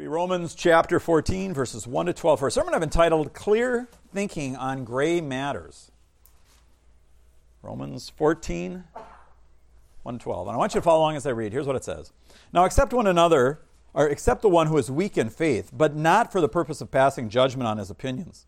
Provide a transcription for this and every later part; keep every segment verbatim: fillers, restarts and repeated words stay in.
Romans chapter fourteen, verses one to twelve. For a sermon I've entitled, Clear Thinking on Gray Matters. Romans fourteen, one to twelve. And I want you to follow along as I read. Here's what it says. Now accept one another, or accept the one who is weak in faith, but not for the purpose of passing judgment on his opinions.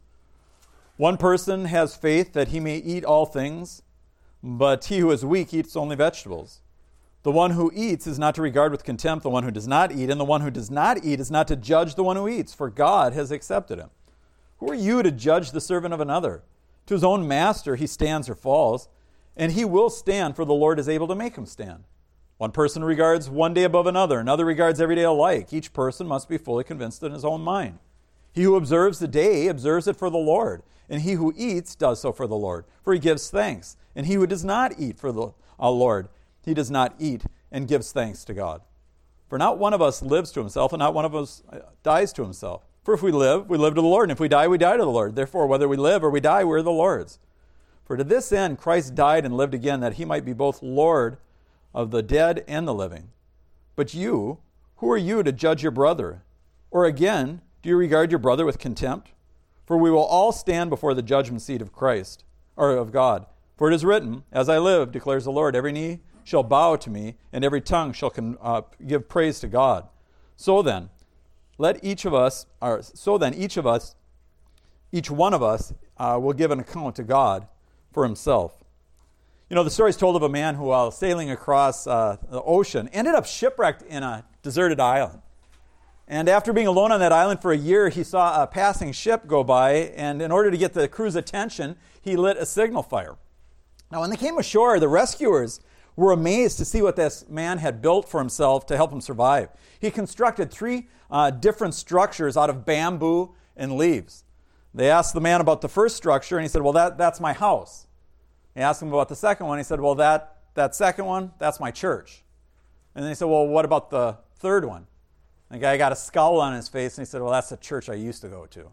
One person has faith that he may eat all things, but he who is weak eats only vegetables. The one who eats is not to regard with contempt the one who does not eat, and the one who does not eat is not to judge the one who eats, for God has accepted him. Who are you to judge the servant of another? To his own master he stands or falls, and he will stand, for the Lord is able to make him stand. One person regards one day above another, another regards every day alike. Each person must be fully convinced in his own mind. He who observes the day observes it for the Lord, and he who eats does so for the Lord, for he gives thanks. And he who does not eat for the uh, Lord, he does not eat and gives thanks to God. For not one of us lives to himself, and not one of us dies to himself. For if we live, we live to the Lord, and if we die, we die to the Lord. Therefore, whether we live or we die, we're the Lord's. For to this end Christ died and lived again, that he might be both Lord of the dead and the living. But you, who are you to judge your brother? Or again, do you regard your brother with contempt? For we will all stand before the judgment seat of Christ, or of God. For it is written, As I live, declares the Lord, every knee shall bow to me, and every tongue shall con, uh, give praise to God. So then, let each of us, or so then each of us, each one of us uh, will give an account to God for himself. You know, the story is told of a man who, while sailing across uh, the ocean, ended up shipwrecked in a deserted island. And after being alone on that island for a year, he saw a passing ship go by, and in order to get the crew's attention, he lit a signal fire. Now, when they came ashore, the rescuers were amazed to see what this man had built for himself to help him survive. He constructed three uh, different structures out of bamboo and leaves. They asked the man about the first structure, and he said, well, that, that's my house. They asked him about the second one. He said, well, that, that second one, that's my church. And then he said, well, what about the third one? And the guy got a scowl on his face, and he said, well, that's the church I used to go to.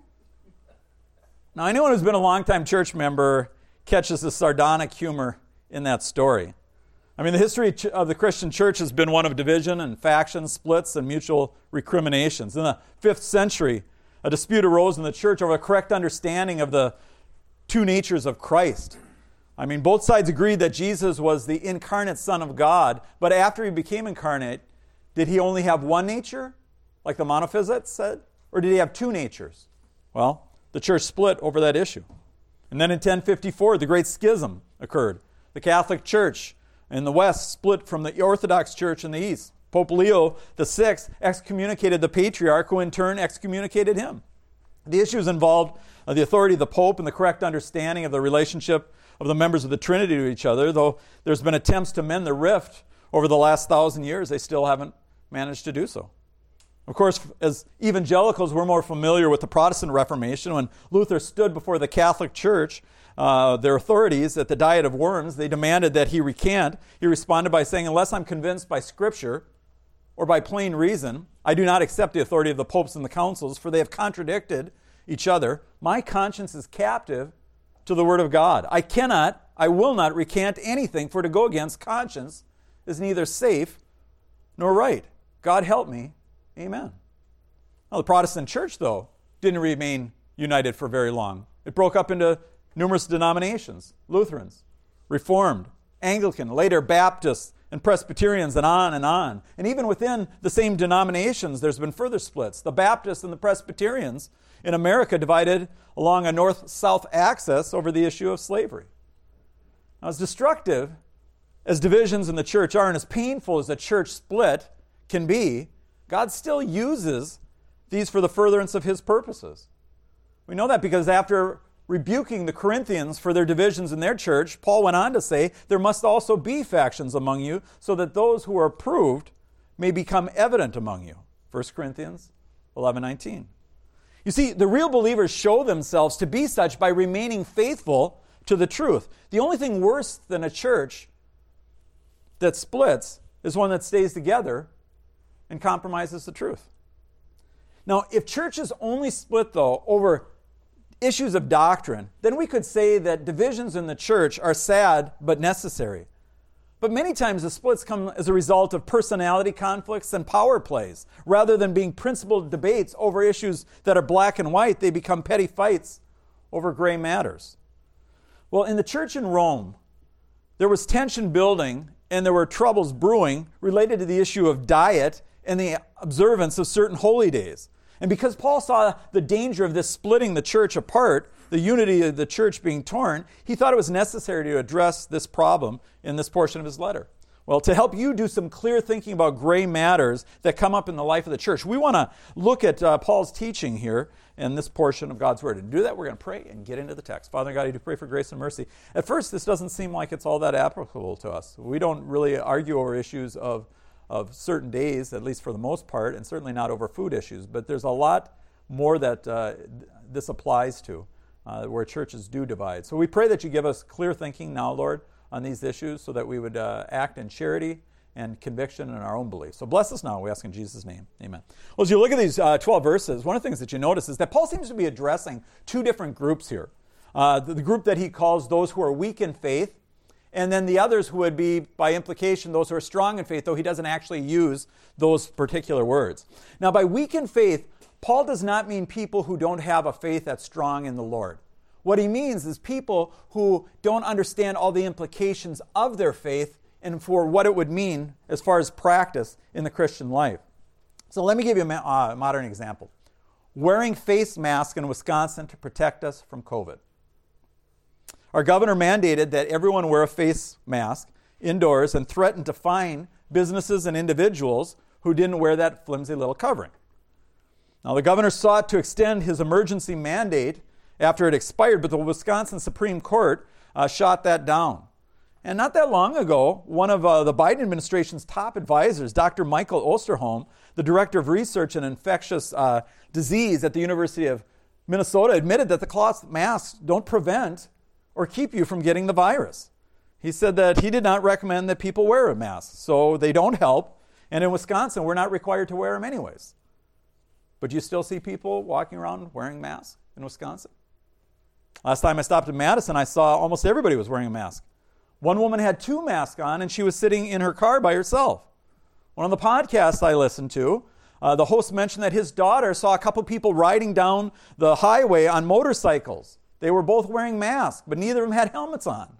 Now, anyone who's been a longtime church member catches the sardonic humor in that story. I mean, the history of the Christian church has been one of division and faction splits and mutual recriminations. In the fifth century, a dispute arose in the church over a correct understanding of the two natures of Christ. I mean, both sides agreed that Jesus was the incarnate Son of God, but after he became incarnate, did he only have one nature, like the monophysite said, or did he have two natures? Well, the church split over that issue. And then in ten fifty-four, the Great Schism occurred. The Catholic Church in the West split from the Orthodox Church in the East. Pope Leo the Sixth excommunicated the Patriarch, who in turn excommunicated him. The issues involved uh, the authority of the Pope and the correct understanding of the relationship of the members of the Trinity to each other. Though there's been attempts to mend the rift over the last thousand years, they still haven't managed to do so. Of course, as evangelicals, we're more familiar with the Protestant Reformation. When Luther stood before the Catholic Church, uh, their authorities at the Diet of Worms, they demanded that he recant. He responded by saying, unless I'm convinced by Scripture or by plain reason, I do not accept the authority of the popes and the councils, for they have contradicted each other. My conscience is captive to the Word of God. I cannot, I will not recant anything, for to go against conscience is neither safe nor right. God help me. Amen. Now, the Protestant church, though, didn't remain united for very long. It broke up into numerous denominations: Lutherans, Reformed, Anglican, later Baptists, and Presbyterians, and on and on. And even within the same denominations, there's been further splits. The Baptists and the Presbyterians in America divided along a north-south axis over the issue of slavery. Now, as destructive as divisions in the church are, and as painful as a church split can be, God still uses these for the furtherance of his purposes. We know that because after rebuking the Corinthians for their divisions in their church, Paul went on to say, there must also be factions among you, so that those who are approved may become evident among you. First Corinthians eleven nineteen. You see, the real believers show themselves to be such by remaining faithful to the truth. The only thing worse than a church that splits is one that stays together and compromises the truth. Now, if churches only split, though, over issues of doctrine, then we could say that divisions in the church are sad but necessary. But many times the splits come as a result of personality conflicts and power plays. Rather than being principled debates over issues that are black and white, they become petty fights over gray matters. Well, in the church in Rome, there was tension building and there were troubles brewing related to the issue of diet and the observance of certain holy days. And because Paul saw the danger of this splitting the church apart, the unity of the church being torn, he thought it was necessary to address this problem in this portion of his letter. Well, to help you do some clear thinking about gray matters that come up in the life of the church, we want to look at uh, Paul's teaching here in this portion of God's Word. And to do that, we're going to pray and get into the text. Father God, I do pray for grace and mercy. At first, this doesn't seem like it's all that applicable to us. We don't really argue over issues of, of certain days, at least for the most part, and certainly not over food issues. But there's a lot more that uh, this applies to. Uh, where churches do divide. So we pray that you give us clear thinking now, Lord, on these issues so that we would uh, act in charity and conviction in our own belief. So bless us now, we ask in Jesus' name. Amen. Well, as you look at these uh, twelve verses, one of the things that you notice is that Paul seems to be addressing two different groups here. Uh, the, the group that he calls those who are weak in faith, and then the others who would be, by implication, those who are strong in faith, though he doesn't actually use those particular words. Now, by weak in faith, Paul does not mean people who don't have a faith that's strong in the Lord. What he means is people who don't understand all the implications of their faith and for what it would mean as far as practice in the Christian life. So let me give you a uh, modern example. Wearing face masks in Wisconsin to protect us from COVID. Our governor mandated that everyone wear a face mask indoors and threatened to fine businesses and individuals who didn't wear that flimsy little covering. Now, the governor sought to extend his emergency mandate after it expired, but the Wisconsin Supreme Court uh, shot that down. And not that long ago, one of uh, the Biden administration's top advisors, Doctor Michael Osterholm, the director of research in infectious uh, disease at the University of Minnesota, admitted that the cloth masks don't prevent or keep you from getting the virus. He said that he did not recommend that people wear a mask, so they don't help. And in Wisconsin, we're not required to wear them anyways. But you still see people walking around wearing masks in Wisconsin? Last time I stopped in Madison, I saw almost everybody was wearing a mask. One woman had two masks on, and she was sitting in her car by herself. One of the podcasts I listened to, uh, the host mentioned that his daughter saw a couple people riding down the highway on motorcycles. They were both wearing masks, but neither of them had helmets on.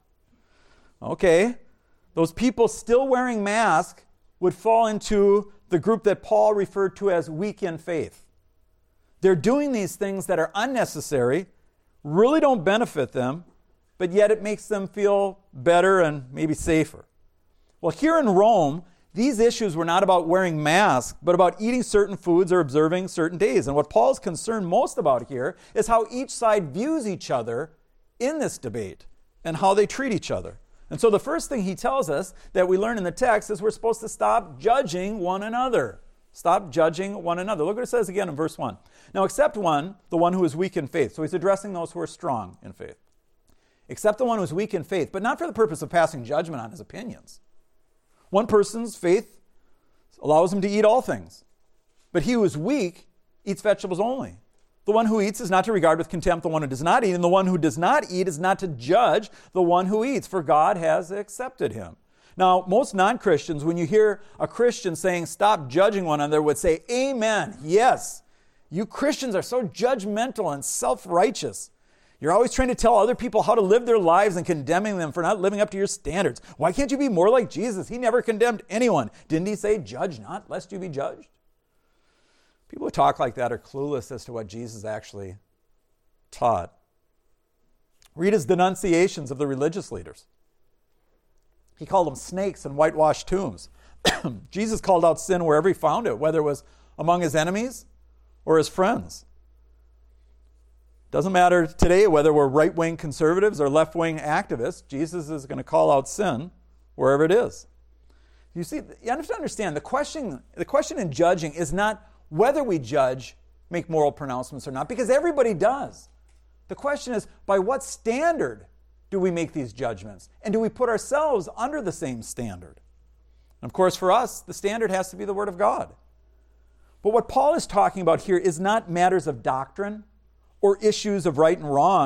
Okay, those people still wearing masks would fall into the group that Paul referred to as weak in faith. They're doing these things that are unnecessary, really don't benefit them, but yet it makes them feel better and maybe safer. Well, here in Rome, these issues were not about wearing masks, but about eating certain foods or observing certain days. And what Paul's concerned most about here is how each side views each other in this debate and how they treat each other. And so the first thing he tells us that we learn in the text is we're supposed to stop judging one another. Stop judging one another. Look what it says again in verse one. Now, accept one, the one who is weak in faith. So he's addressing those who are strong in faith. Accept the one who is weak in faith, but not for the purpose of passing judgment on his opinions. One person's faith allows him to eat all things, but he who is weak eats vegetables only. The one who eats is not to regard with contempt the one who does not eat, and the one who does not eat is not to judge the one who eats, for God has accepted him. Now, most non-Christians, when you hear a Christian saying, stop judging one another, would say, amen, yes. You Christians are so judgmental and self-righteous. You're always trying to tell other people how to live their lives and condemning them for not living up to your standards. Why can't you be more like Jesus? He never condemned anyone. Didn't he say, judge not, lest you be judged? People who talk like that are clueless as to what Jesus actually taught. Read his denunciations of the religious leaders. He called them snakes and whitewashed tombs. Jesus called out sin wherever he found it, whether it was among his enemies or his friends. Doesn't matter today whether we're right-wing conservatives or left-wing activists, Jesus is going to call out sin wherever it is. You see, you have to understand, the question, the question in judging is not whether we judge, make moral pronouncements or not, because everybody does. The question is, by what standard do we make these judgments? And do we put ourselves under the same standard? And of course, for us, the standard has to be the Word of God. But what Paul is talking about here is not matters of doctrine or issues of right and wrong.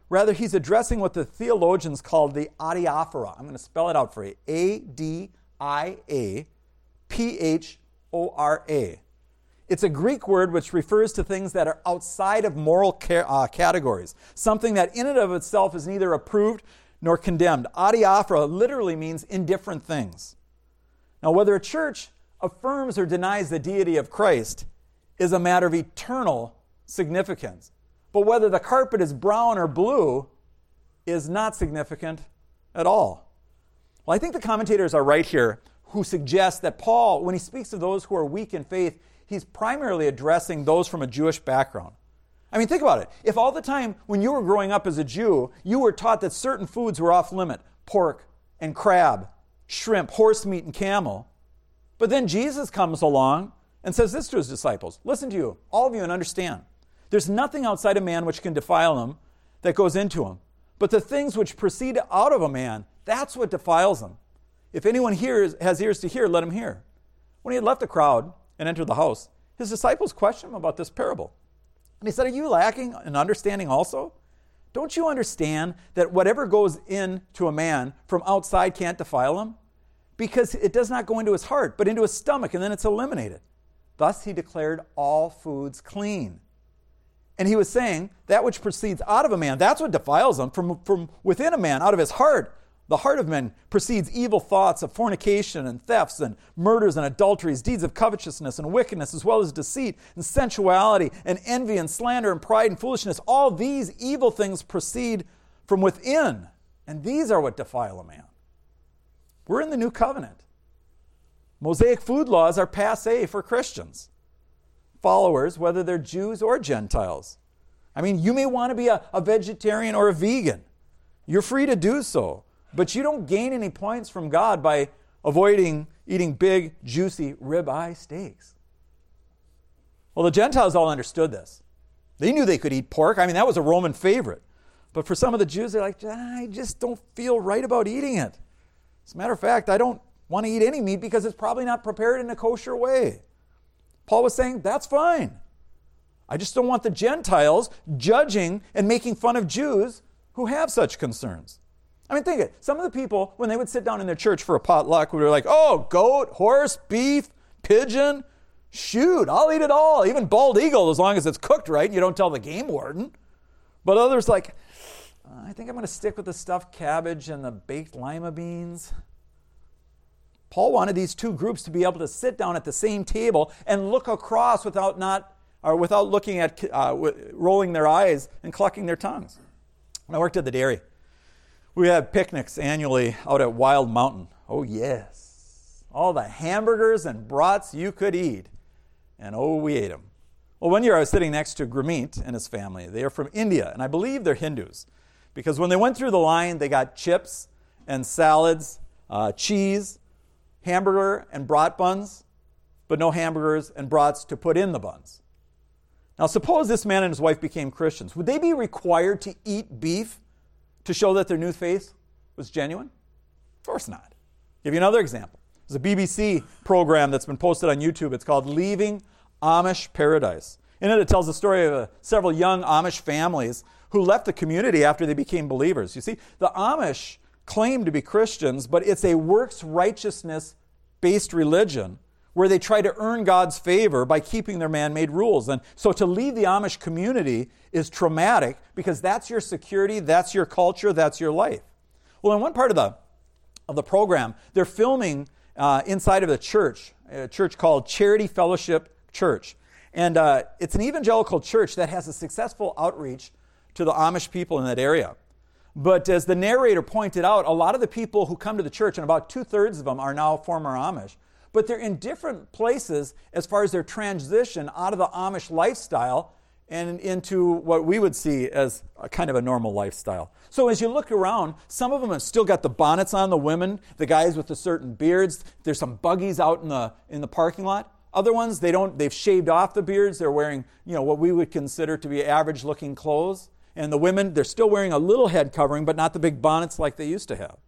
Rather, he's addressing what the theologians call the adiaphora. I'm going to spell it out for you. A D I A P H O R A. It's a Greek word which refers to things that are outside of moral ca- uh, categories, something that in and of itself is neither approved nor condemned. Adiaphora literally means indifferent things. Now, whether a church affirms or denies the deity of Christ is a matter of eternal significance. But whether the carpet is brown or blue is not significant at all. Well, I think the commentators are right here who suggest that Paul, when he speaks of those who are weak in faith, he's primarily addressing those from a Jewish background. I mean, think about it. If all the time when you were growing up as a Jew, you were taught that certain foods were off limit, pork and crab, shrimp, horse meat and camel, but then Jesus comes along and says this to his disciples, listen to you, all of you, and understand. There's nothing outside a man which can defile him that goes into him. But the things which proceed out of a man, that's what defiles him. If anyone hears, has ears to hear, let him hear. When he had left the crowd and entered the house, his disciples questioned him about this parable. And he said, are you lacking in understanding also? Don't you understand that whatever goes into a man from outside can't defile him? Because it does not go into his heart, but into his stomach, and then it's eliminated. Thus he declared all foods clean. And he was saying, that which proceeds out of a man, that's what defiles him. From, from within a man, out of his heart, the heart of man proceeds evil thoughts of fornication and thefts and murders and adulteries, deeds of covetousness and wickedness, as well as deceit and sensuality and envy and slander and pride and foolishness. All these evil things proceed from within, and these are what defile a man. We're in the new covenant. Mosaic food laws are passé for Christians. Followers, whether they're Jews or Gentiles. I mean, you may want to be a, a vegetarian or a vegan. You're free to do so. But you don't gain any points from God by avoiding eating big, juicy ribeye steaks. Well, the Gentiles all understood this. They knew they could eat pork. I mean, that was a Roman favorite. But for some of the Jews, they're like, I just don't feel right about eating it. As a matter of fact, I don't want to eat any meat because it's probably not prepared in a kosher way. Paul was saying, that's fine. I just don't want the Gentiles judging and making fun of Jews who have such concerns. I mean, think it. Some of the people, when they would sit down in their church for a potluck, would be like, oh, goat, horse, beef, pigeon, shoot, I'll eat it all. Even bald eagle, as long as it's cooked right and you don't tell the game warden. But others like, I think I'm going to stick with the stuffed cabbage and the baked lima beans. Paul wanted these two groups to be able to sit down at the same table and look across without not, or without looking at, uh, rolling their eyes and clucking their tongues. When I worked at the dairy, we had picnics annually out at Wild Mountain. Oh, yes. All the hamburgers and brats you could eat. And oh, we ate them. Well, one year I was sitting next to Gurmeet and his family. They are from India, and I believe they're Hindus. Because when they went through the line, they got chips and salads, uh, cheese, hamburger and brat buns, but no hamburgers and brats to put in the buns. Now, suppose this man and his wife became Christians. Would they be required to eat beef to show that their new faith was genuine? Of course not. I'll give you another example. There's a B B C program that's been posted on YouTube. It's called Leaving Amish Paradise. In it, it tells the story of uh, several young Amish families who left the community after they became believers. You see, the Amish claim to be Christians, but it's a works righteousness-based religion where they try to earn God's favor by keeping their man-made rules. And so to leave the Amish community is traumatic because that's your security, that's your culture, that's your life. Well, in one part of the of the program, they're filming uh, inside of a church, a church called Charity Fellowship Church. And uh, it's an evangelical church that has a successful outreach to the Amish people in that area. But as the narrator pointed out, a lot of the people who come to the church, and about two-thirds of them are now former Amish, but they're in different places as far as their transition out of the Amish lifestyle and into what we would see as a kind of a normal lifestyle. So as you look around, some of them have still got the bonnets on, the women, the guys with the certain beards. There's some buggies out in the in the parking lot. Other ones, they don't, they've shaved off the beards. They're wearing, you know, what we would consider to be average-looking clothes. And the women, they're still wearing a little head covering, but not the big bonnets like they used to have.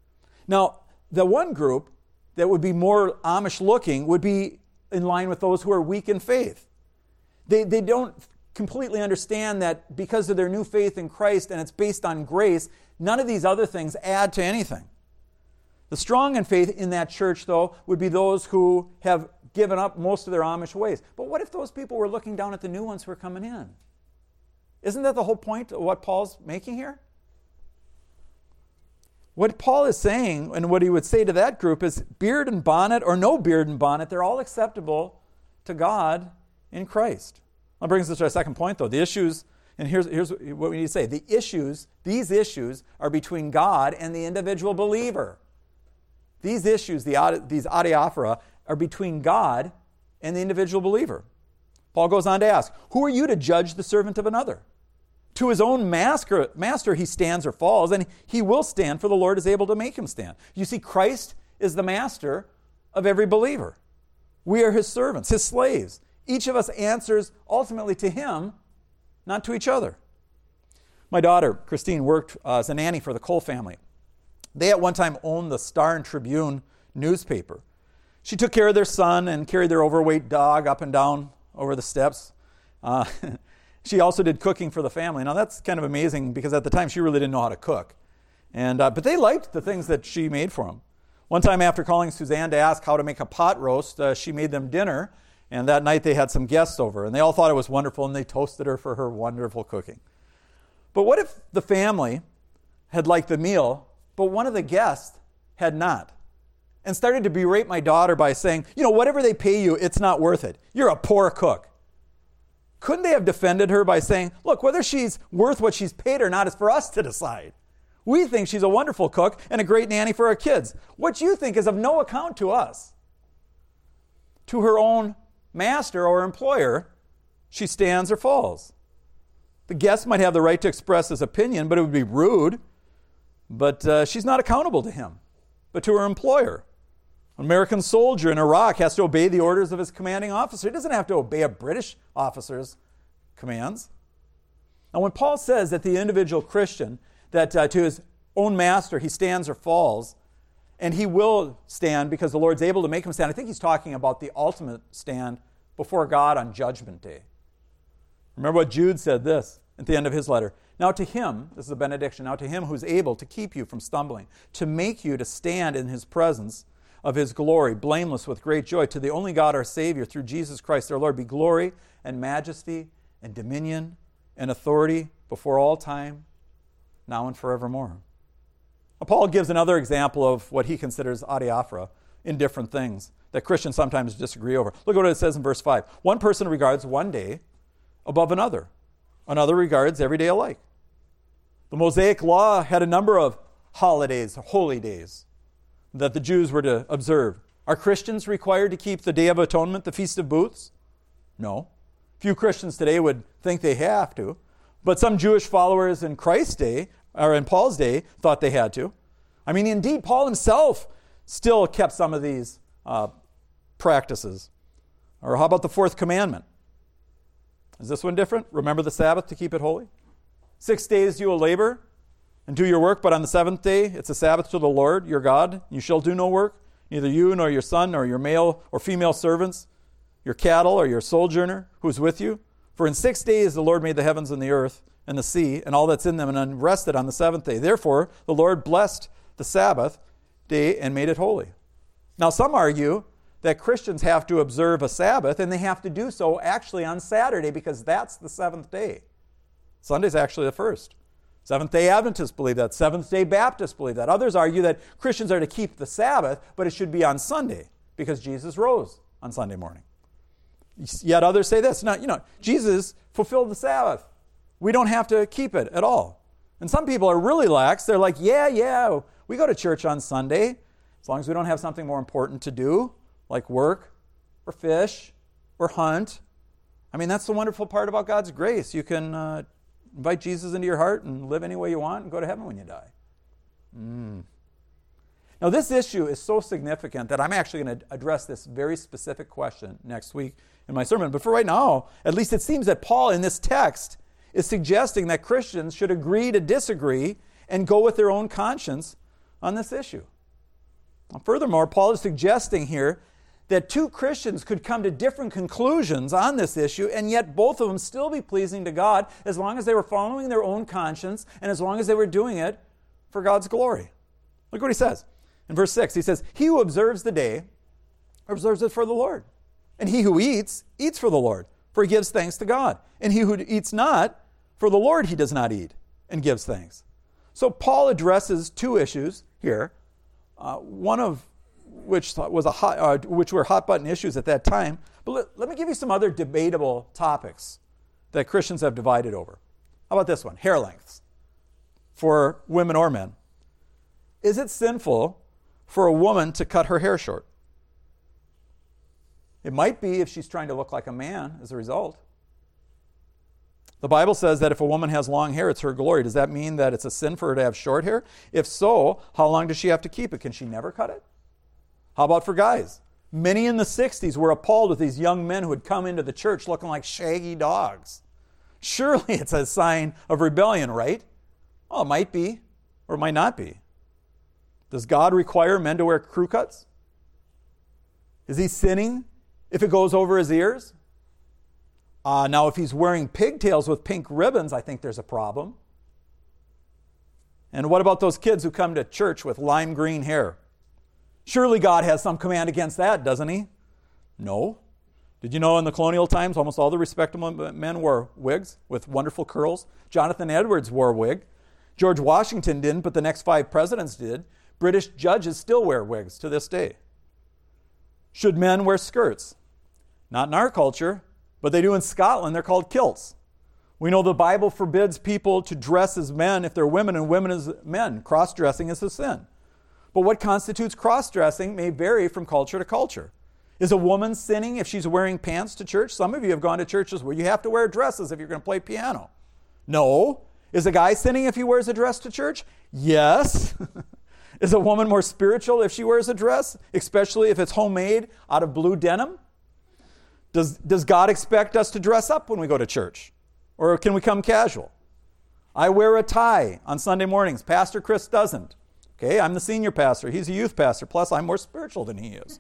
Now, the one group that would be more Amish-looking would be in line with those who are weak in faith. They, they don't completely understand that because of their new faith in Christ and it's based on grace, none of these other things add to anything. The strong in faith in that church, though, would be those who have given up most of their Amish ways. But what if those people were looking down at the new ones who are coming in? Isn't that the whole point of what Paul's making here? What Paul is saying, and what he would say to that group, is beard and bonnet or no beard and bonnet, they're all acceptable to God in Christ. That brings us to our second point, though. The issues, and here's, here's what we need to say. The issues, these issues are between God and the individual believer. These issues, the, these adiaphora, are between God and the individual believer. Paul goes on to ask, who are you to judge the servant of another? To his own master, master he stands or falls, and he will stand, for the Lord is able to make him stand. You see, Christ is the master of every believer. We are his servants, his slaves. Each of us answers ultimately to him, not to each other. My daughter, Christine, worked uh, as a nanny for the Cole family. They at one time owned the Star and Tribune newspaper. She took care of their son and carried their overweight dog up and down over the steps. Uh, she also did cooking for the family. Now that's kind of amazing because at the time she really didn't know how to cook. And uh, but they liked the things that she made for them. One time after calling Suzanne to ask how to make a pot roast, uh, she made them dinner. And that night they had some guests over. And they all thought it was wonderful and they toasted her for her wonderful cooking. But what if the family had liked the meal, but one of the guests had not, and started to berate my daughter by saying, you know, whatever they pay you, it's not worth it. You're a poor cook. Couldn't they have defended her by saying, look, whether she's worth what she's paid or not is for us to decide. We think she's a wonderful cook and a great nanny for our kids. What you think is of no account to us. To her own master or employer, she stands or falls. The guest might have the right to express his opinion, but it would be rude. But uh, she's not accountable to him, but to her employer. An American soldier in Iraq has to obey the orders of his commanding officer. He doesn't have to obey a British officer's commands. Now, when Paul says that the individual Christian, that uh, to his own master he stands or falls, and he will stand because the Lord's able to make him stand, I think he's talking about the ultimate stand before God on Judgment Day. Remember what Jude said this at the end of his letter. Now to him, this is a benediction, now to him who's able to keep you from stumbling, to make you to stand in his presence of his glory, blameless with great joy, to the only God our Savior, through Jesus Christ our Lord, be glory and majesty and dominion and authority before all time, now and forevermore. Now, Paul gives another example of what he considers adiaphora, indifferent things that Christians sometimes disagree over. Look at what it says in verse five. One person regards one day above another. Another regards every day alike. The Mosaic Law had a number of holidays, holy days, that the Jews were to observe. Are Christians required to keep the Day of Atonement, the Feast of Booths? No. Few Christians today would think they have to. But some Jewish followers in Christ's day, or in Paul's day, thought they had to. I mean, indeed, Paul himself still kept some of these uh, practices. Or how about the fourth commandment? Is this one different? Remember the Sabbath to keep it holy. Six days you will labor and do your work, but on the seventh day it's a Sabbath to the Lord your God. You shall do no work, neither you nor your son nor your male or female servants, your cattle or your sojourner who is with you. For in six days the Lord made the heavens and the earth and the sea and all that's in them, and then rested on the seventh day. Therefore the Lord blessed the Sabbath day and made it holy. Now some argue that Christians have to observe a Sabbath, and they have to do so actually on Saturday because that's the seventh day. Sunday's actually the first. Seventh-day Adventists believe that. Seventh-day Baptists believe that. Others argue that Christians are to keep the Sabbath, but it should be on Sunday because Jesus rose on Sunday morning. Yet others say this. No, you know, Jesus fulfilled the Sabbath. We don't have to keep it at all. And some people are really lax. They're like, yeah, yeah, we go to church on Sunday as long as we don't have something more important to do, like work or fish or hunt. I mean, that's the wonderful part about God's grace. You can uh, invite Jesus into your heart and live any way you want and go to heaven when you die. Mm. Now, this issue is so significant that I'm actually going to address this very specific question next week in my sermon. But for right now, at least it seems that Paul in this text is suggesting that Christians should agree to disagree and go with their own conscience on this issue. Now, furthermore, Paul is suggesting here that two Christians could come to different conclusions on this issue, and yet both of them still be pleasing to God as long as they were following their own conscience and as long as they were doing it for God's glory. Look what he says. In verse six, he says, he who observes the day observes it for the Lord. And he who eats, eats for the Lord, for he gives thanks to God. And he who eats not, for the Lord he does not eat, and gives thanks. So Paul addresses two issues here, uh, one of which was a hot, uh, which were hot button issues at that time. But let, let me give you some other debatable topics that Christians have divided over. How about this one? Hair lengths for women or men. Is it sinful for a woman to cut her hair short? It might be if she's trying to look like a man as a result. The Bible says that if a woman has long hair, it's her glory. Does that mean that it's a sin for her to have short hair? If so, how long does she have to keep it? Can she never cut it? How about for guys? Many in the sixties were appalled with these young men who had come into the church looking like shaggy dogs. Surely it's a sign of rebellion, right? Well, it might be, or it might not be. Does God require men to wear crew cuts? Is he sinning if it goes over his ears? Uh, now, if he's wearing pigtails with pink ribbons, I think there's a problem. And what about those kids who come to church with lime green hair? Surely God has some command against that, doesn't he? No. Did you know in the colonial times, almost all the respectable men wore wigs with wonderful curls? Jonathan Edwards wore a wig. George Washington didn't, but the next five presidents did. British judges still wear wigs to this day. Should men wear skirts? Not in our culture, but they do in Scotland. They're called kilts. We know the Bible forbids people to dress as men if they're women and women as men. Cross-dressing is a sin. But what constitutes cross-dressing may vary from culture to culture. Is a woman sinning if she's wearing pants to church? Some of you have gone to churches where you have to wear dresses if you're going to play piano. No. Is a guy sinning if he wears a dress to church? Yes. Is a woman more spiritual if she wears a dress, especially if it's homemade out of blue denim? Does, does God expect us to dress up when we go to church? Or can we come casual? I wear a tie on Sunday mornings. Pastor Chris doesn't. Okay, I'm the senior pastor. He's a youth pastor. Plus, I'm more spiritual than he is.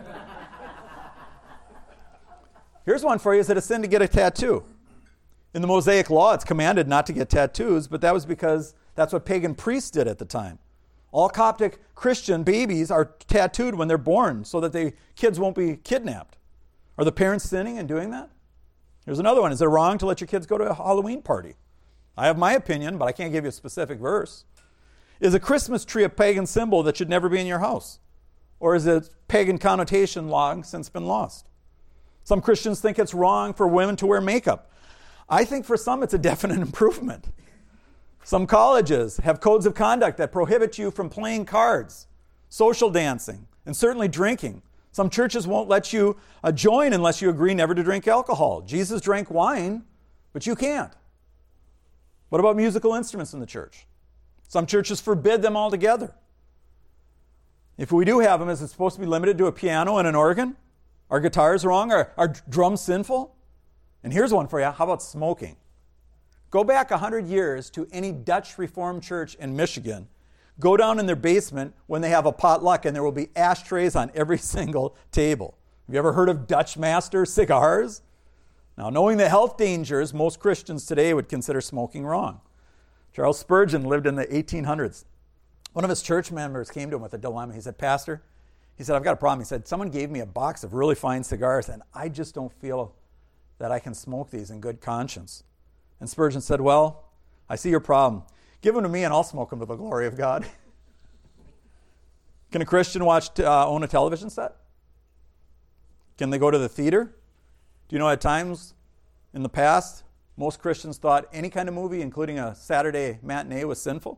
Here's one for you. Is it a sin to get a tattoo? In the Mosaic Law, it's commanded not to get tattoos, but that was because that's what pagan priests did at the time. All Coptic Christian babies are tattooed when they're born so that the kids won't be kidnapped. Are the parents sinning in doing that? Here's another one. Is it wrong to let your kids go to a Halloween party? I have my opinion, but I can't give you a specific verse. Is a Christmas tree a pagan symbol that should never be in your house? Or is it pagan connotation long since been lost? Some Christians think it's wrong for women to wear makeup. I think for some it's a definite improvement. Some colleges have codes of conduct that prohibit you from playing cards, social dancing, and certainly drinking. Some churches won't let you uh, join unless you agree never to drink alcohol. Jesus drank wine, but you can't. What about musical instruments in the church? Some churches forbid them altogether. If we do have them, is it supposed to be limited to a piano and an organ? Are guitars wrong? Are, are drums sinful? And here's one for you. How about smoking? Go back one hundred years to any Dutch Reformed church in Michigan. Go down in their basement when they have a potluck and there will be ashtrays on every single table. Have you ever heard of Dutch Master cigars? Now, knowing the health dangers, most Christians today would consider smoking wrong. Charles Spurgeon lived in the eighteen hundreds. One of his church members came to him with a dilemma. He said, Pastor, he said, I've got a problem. He said, someone gave me a box of really fine cigars and I just don't feel that I can smoke these in good conscience. And Spurgeon said, well, I see your problem. Give them to me and I'll smoke them to the glory of God. Can a Christian watch uh, own a television set? Can they go to the theater? Do you know at times in the past, most Christians thought any kind of movie, including a Saturday matinee, was sinful?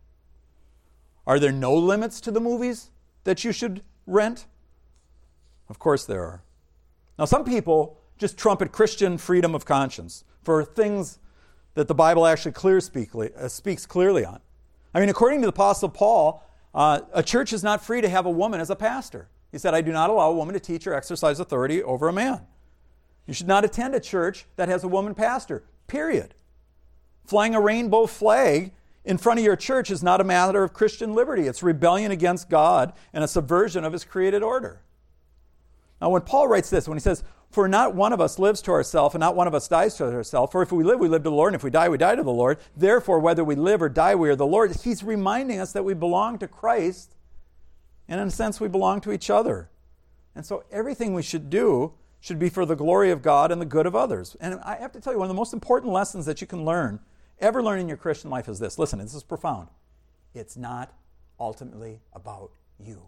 Are there no limits to the movies that you should rent? Of course there are. Now some people just trumpet Christian freedom of conscience for things that the Bible actually clear speak, uh, speaks clearly on. I mean, according to the Apostle Paul, uh, a church is not free to have a woman as a pastor. He said, I do not allow a woman to teach or exercise authority over a man. You should not attend a church that has a woman pastor, period. Flying a rainbow flag in front of your church is not a matter of Christian liberty. It's rebellion against God and a subversion of his created order. Now, when Paul writes this, when he says, for not one of us lives to ourselves, and not one of us dies to ourselves, for if we live, we live to the Lord, and if we die, we die to the Lord. Therefore, whether we live or die, we are the Lord. He's reminding us that we belong to Christ, and in a sense, we belong to each other. And so everything we should do should be for the glory of God and the good of others. And I have to tell you, one of the most important lessons that you can learn, ever learn in your Christian life is this. Listen, this is profound. It's not ultimately about you.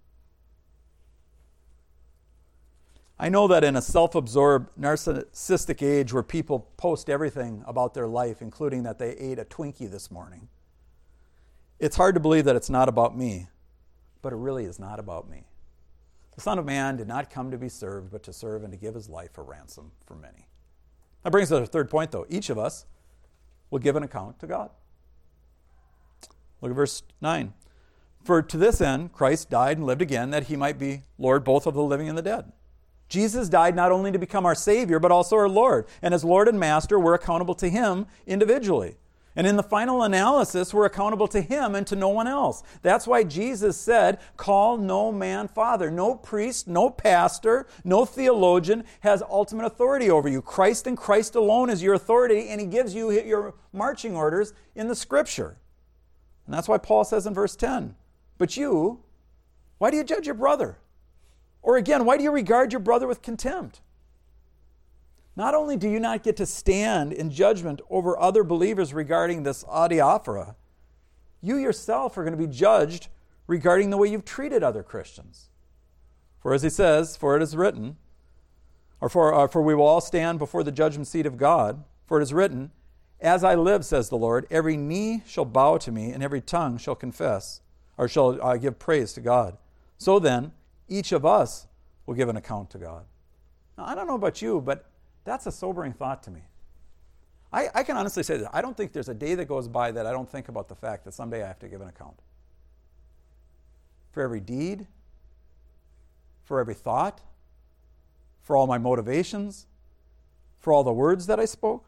I know that in a self-absorbed, narcissistic age where people post everything about their life, including that they ate a Twinkie this morning, it's hard to believe that it's not about me, but it really is not about me. The Son of Man did not come to be served, but to serve and to give his life a ransom for many. That brings us to the third point, though. Each of us will give an account to God. Look at verse nine. For to this end Christ died and lived again, that he might be Lord both of the living and the dead. Jesus died not only to become our Savior, but also our Lord. And as Lord and Master, we're accountable to him individually. And in the final analysis, we're accountable to him and to no one else. That's why Jesus said, call no man father. No priest, no pastor, no theologian has ultimate authority over you. Christ and Christ alone is your authority, and he gives you your marching orders in the Scripture. And that's why Paul says in verse ten, but you, why do you judge your brother? Or again, why do you regard your brother with contempt? Not only do you not get to stand in judgment over other believers regarding this adiaphora, you yourself are going to be judged regarding the way you've treated other Christians. For as he says, for it is written, or for, uh, for we will all stand before the judgment seat of God, for it is written, as I live, says the Lord, every knee shall bow to me, and every tongue shall confess, or shall uh, give praise to God. So then, each of us will give an account to God. Now, I don't know about you, but that's a sobering thought to me. I, I can honestly say that I don't think there's a day that goes by that I don't think about the fact that someday I have to give an account. For every deed, for every thought, for all my motivations, for all the words that I spoke.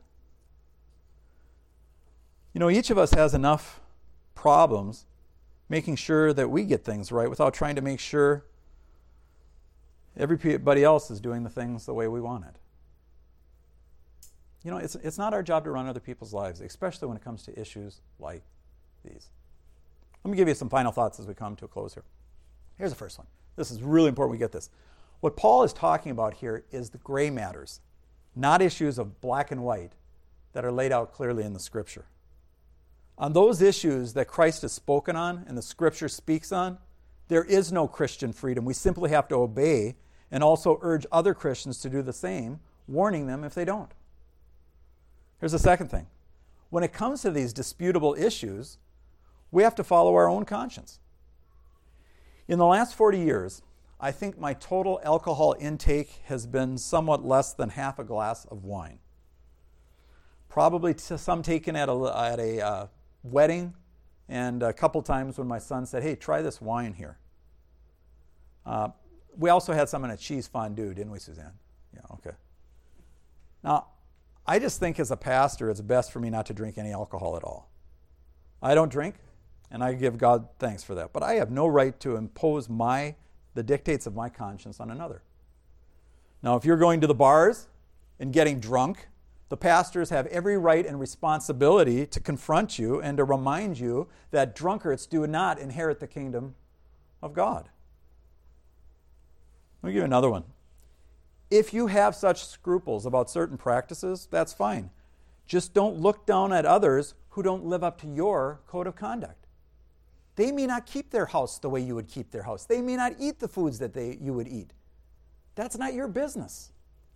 You know, each of us has enough problems making sure that we get things right without trying to make sure everybody else is doing the things the way we want it. You know, it's, it's not our job to run other people's lives, especially when it comes to issues like these. Let me give you some final thoughts as we come to a close here. Here's the first one. This is really important we get this. What Paul is talking about here is the gray matters, not issues of black and white that are laid out clearly in the Scripture. On those issues that Christ has spoken on and the Scripture speaks on, there is no Christian freedom. We simply have to obey and also urge other Christians to do the same, warning them if they don't. Here's the second thing. When it comes to these disputable issues, we have to follow our own conscience. In the last forty years, I think my total alcohol intake has been somewhat less than half a glass of wine. Probably t- some taken at a, at a uh, wedding, and a couple times when my son said, hey, try this wine here. Uh, we also had some in a cheese fondue, didn't we, Suzanne? Yeah, okay. Now, I just think as a pastor, it's best for me not to drink any alcohol at all. I don't drink, and I give God thanks for that. But I have no right to impose my the dictates of my conscience on another. Now, if you're going to the bars and getting drunk, the pastors have every right and responsibility to confront you and to remind you that drunkards do not inherit the kingdom of God. Let me give you another one. If you have such scruples about certain practices, that's fine. Just don't look down at others who don't live up to your code of conduct. They may not keep their house the way you would keep their house. They may not eat the foods that they, you would eat. That's not your business.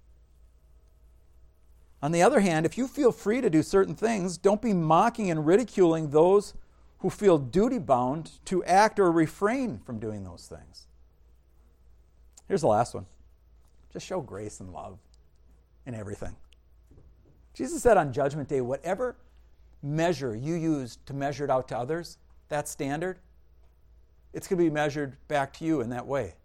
On the other hand, if you feel free to do certain things, don't be mocking and ridiculing those who feel duty-bound to act or refrain from doing those things. Here's the last one. Just show grace and love in everything. Jesus said on Judgment Day, whatever measure you use to measure it out to others, that standard, it's going to be measured back to you in that way.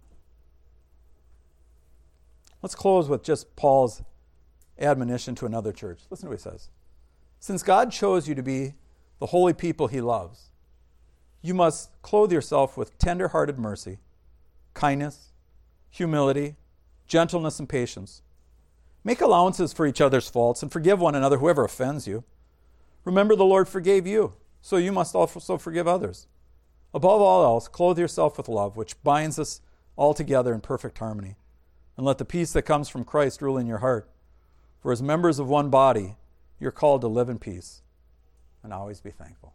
Let's close with just Paul's admonition to another church. Listen to what he says. Since God chose you to be the holy people he loves, you must clothe yourself with tender-hearted mercy, kindness, humility, gentleness, and patience. Make allowances for each other's faults and forgive one another whoever offends you. Remember the Lord forgave you, so you must also forgive others. Above all else, clothe yourself with love, which binds us all together in perfect harmony. And let the peace that comes from Christ rule in your heart. For as members of one body, you're called to live in peace and always be thankful.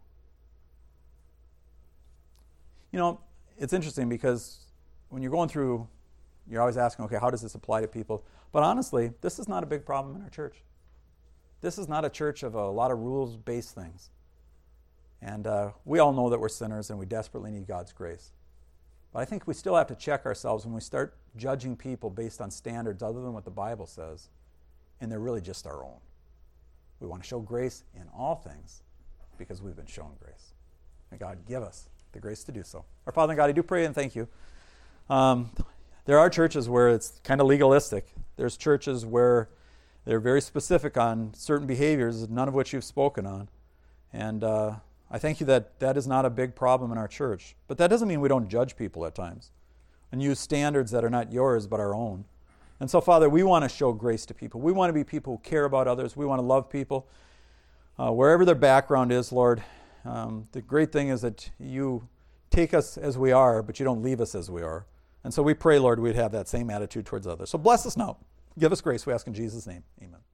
You know, it's interesting because when you're going through, you're always asking, okay, how does this apply to people? But honestly, this is not a big problem in our church. This is not a church of a lot of rules-based things. And uh, we all know that we're sinners and we desperately need God's grace. But I think we still have to check ourselves when we start judging people based on standards other than what the Bible says, and they're really just our own. We want to show grace in all things because we've been shown grace. May God give us the grace to do so. Our Father in God, I do pray and thank you. Um, there are churches where it's kind of legalistic. There's churches where they're very specific on certain behaviors, none of which you've spoken on. And uh, I thank you that that is not a big problem in our church. But that doesn't mean we don't judge people at times and use standards that are not yours but our own. And so, Father, we want to show grace to people. We want to be people who care about others. We want to love people. Uh, wherever their background is, Lord, um, the great thing is that you take us as we are, but you don't leave us as we are. And so we pray, Lord, we'd have that same attitude towards others. So bless us now. Give us grace, we ask in Jesus' name. Amen.